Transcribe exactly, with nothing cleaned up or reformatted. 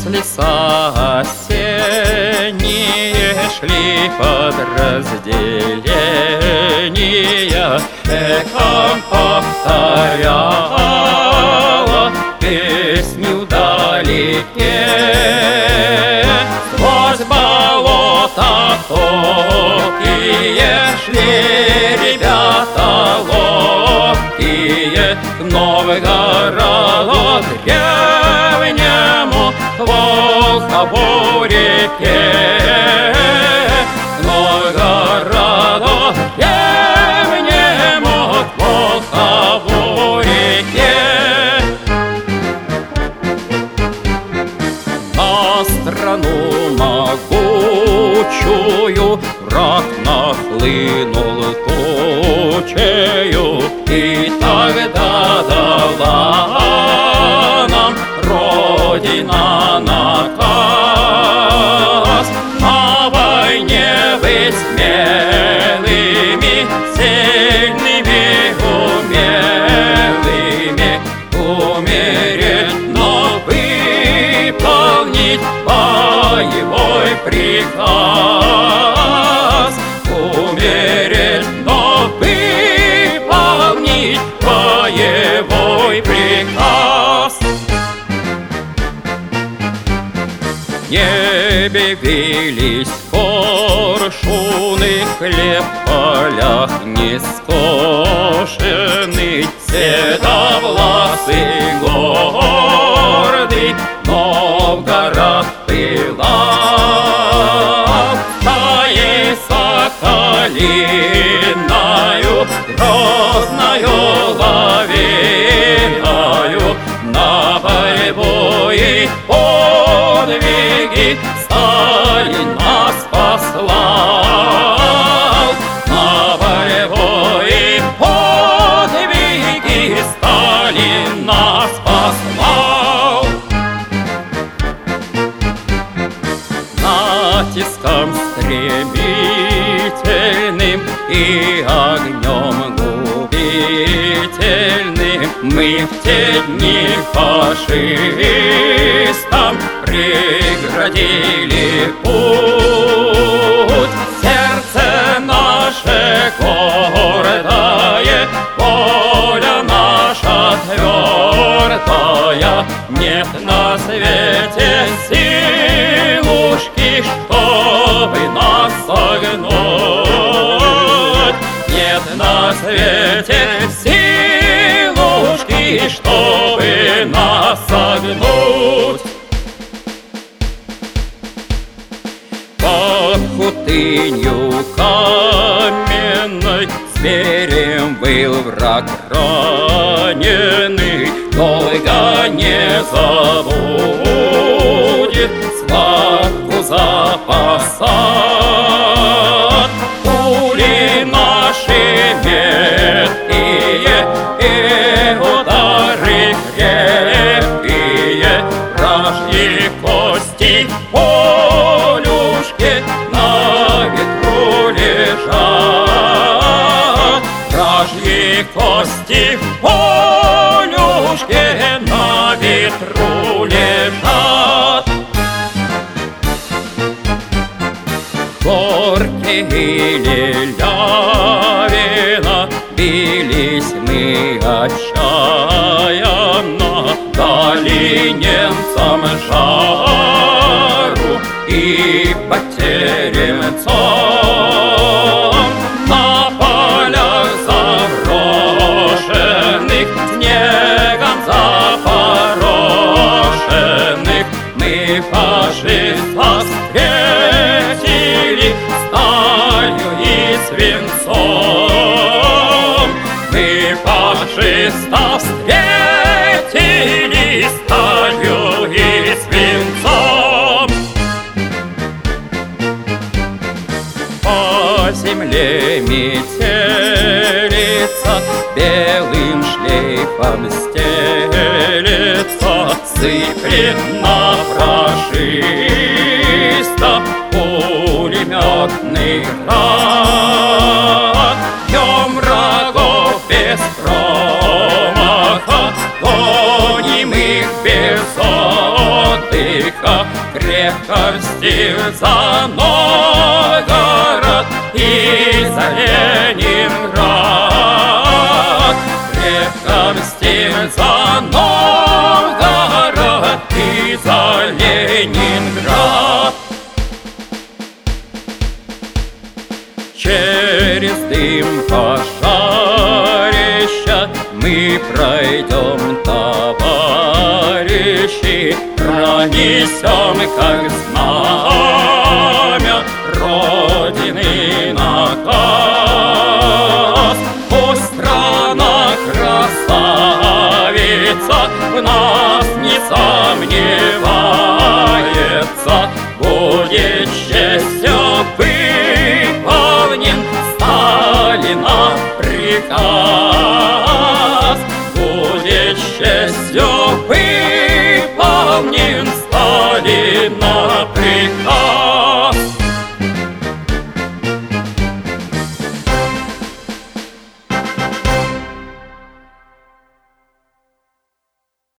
леса осенние шли подразделения, эхом повторяла песню вдалеке. Сквозь болота топкие шли ребята ловкие к Новгороду древнему, к Волхову реке. К Новгороду древнему, к Волхову реке. На страну могучую враг нахлынул тучею, и тогда дала нам Родина наказ: на войне быть смелыми, сильными, умелыми, умереть, но выполнить боевой приказ. Умереть, но выполнить боевой приказ. В небе вились коршуны, хлеб в полях не скошенный, седовласый гордый Новгород пылал. Стаей соколиною, грозною лавиною, на борьбу и подвиги Сталин нас послал. На борьбу и подвиги Сталин нас послал. Натиском стремительным и огнем губительным мы в те дни фашистам преградили путь. Сердце наше гордое, воля наша твердая, нет на свете силушки, чтобы нас согнуть. Нет на свете силушки, чтобы нас согнуть. Под хутынью каменной зверем выл враг раненый, долго не забудет схватку за посад. Пули наши меткие и удары крепкие, вражьи кости полюшки на ветру лежат. Вражьи кости полюшки на ветру лежат. Горки или Лявина бились мы отчаянно, дали немцам жару и потерянцам. На полях заброшенных, снегом запорошенных, мы фашистов встретили сталью и свинцом. Мы фашистов встретили сталью и свинцом. По земле метелица, белым шлейфом стелется, сыплет на фашистов пулеметный град. Бьем врагов без промаха, гоним их без отдыха, крепко мстим за Новгород и за Ленинград. Крепко мстим за Новгород и за Ленинград. Через дым пожарища мы пройдем, товарищи, пронесем, как знамя Родины наказ. Пусть страна красавица в нас не сомневается, будет счастье выполнен Сталина приказ. Будет счастье выполнен Сталина приказ.